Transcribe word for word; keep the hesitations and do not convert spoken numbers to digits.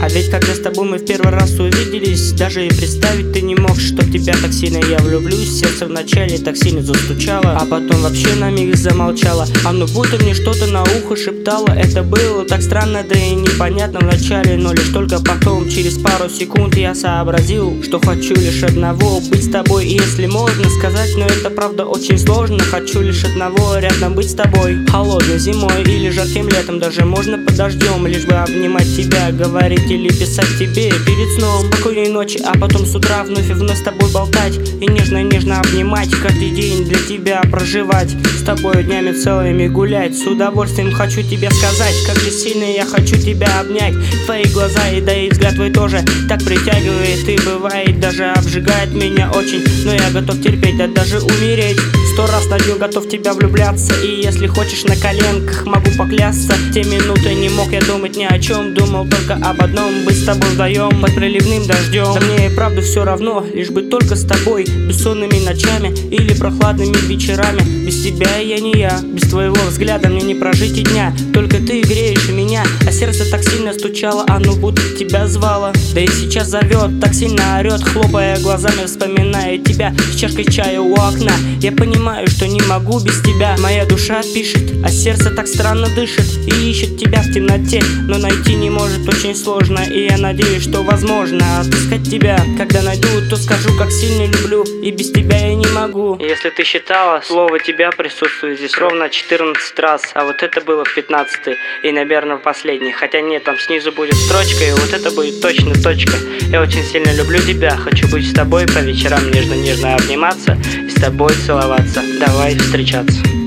А ведь когда с тобой мы в первый раз увиделись, даже и представить ты не мог, что в тебя так сильно я влюблюсь. Сердце вначале так сильно застучало, а потом вообще на миг замолчало. Оно будто мне что-то на ухо шептало. Это было так странно, да и непонятно вначале, но лишь только потом, через пару секунд, я сообразил, что хочу лишь одного — быть с тобой. И если можно сказать, но это правда очень сложно, хочу лишь одного — рядом быть с тобой. Холодной зимой или жарким летом, даже можно под дождем, лишь бы обнимать тебя, говорить или писать тебе перед сном спокойной ночи, а потом с утра вновь и вновь с тобой болтать и нежно-нежно обнимать, каждый день для тебя проживать, с тобой днями целыми гулять. С удовольствием хочу тебе сказать, как же сильно я хочу тебя обнять. Твои глаза и да и взгляд твой тоже так притягивает и бывает даже обжигает меня очень, но я готов терпеть, да даже умереть. Сто раз на дню готов в тебя влюбляться, и если хочешь на коленках могу поклясться. Те минуты не мог я думать ни о чем, думал только об одном — быть с тобой вдвоем под проливным дождем. Да мне и правда все равно, лишь бы только с тобой, бессонными ночами или прохладными вечерами. Без тебя я не я, без твоего взгляда мне не прожить и дня. Только ты греешь меня, а сердце так сильно стучало, оно будто тебя звало. Да и сейчас зовет, так сильно орет, хлопая глазами, вспоминая тебя с чашкой чая у окна. Я понимаю, что не могу без тебя. Моя душа пишет, а сердце так странно дышит и ищет тебя в темноте, но найти не может, очень сложно. И я надеюсь, что возможно отыскать тебя. Когда найду, то скажу, как сильно люблю, и без тебя я не могу. Если ты считала, слово тебя присутствует здесь ровно четырнадцать раз, а вот это было в пятнадцатый и, наверное, в последний. Хотя нет, там снизу будет строчка, и вот это будет точно точка. Я очень сильно люблю тебя, хочу быть с тобой по вечерам, нежно-нежно обниматься и с тобой целоваться. Давай встречаться.